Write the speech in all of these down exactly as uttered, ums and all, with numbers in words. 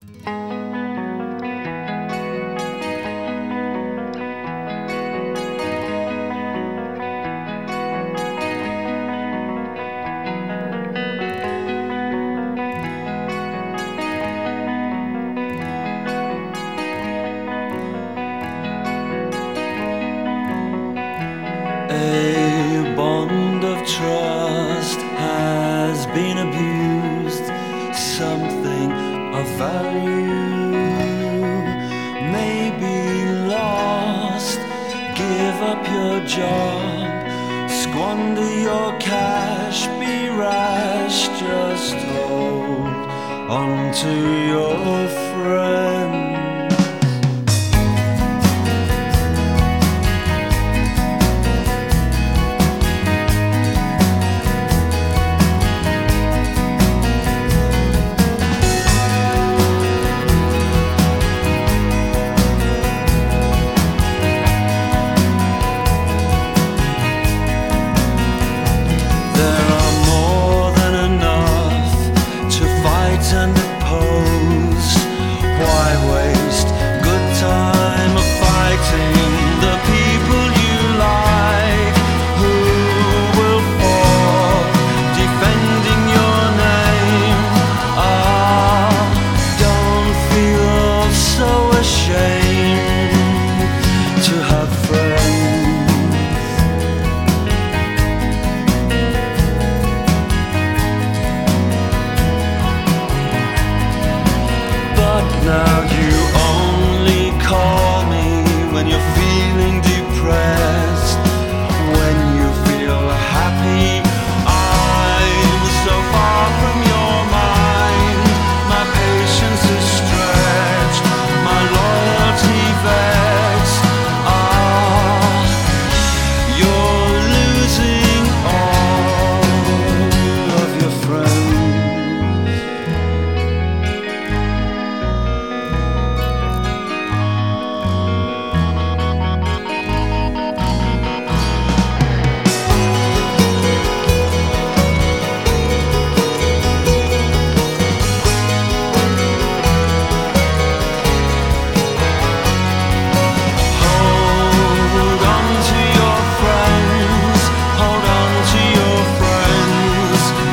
A bond of trust has been abused, something of value may be lost. Give up your job, squander your cash, be rash, just hold on to your friend. And oppose. Why waste good time of fighting the people you like, who will fall defending your name? Ah, don't feel so ashamed to have friends. Now you only call me when you're feeling depressed. When you feel happy, I'm so far from your mind. My patience is stretched, my loyalty vexed. Ah, you're losing all of your friends.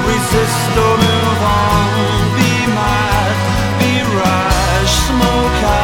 Resist or move on, be mad, be rash, smoke out.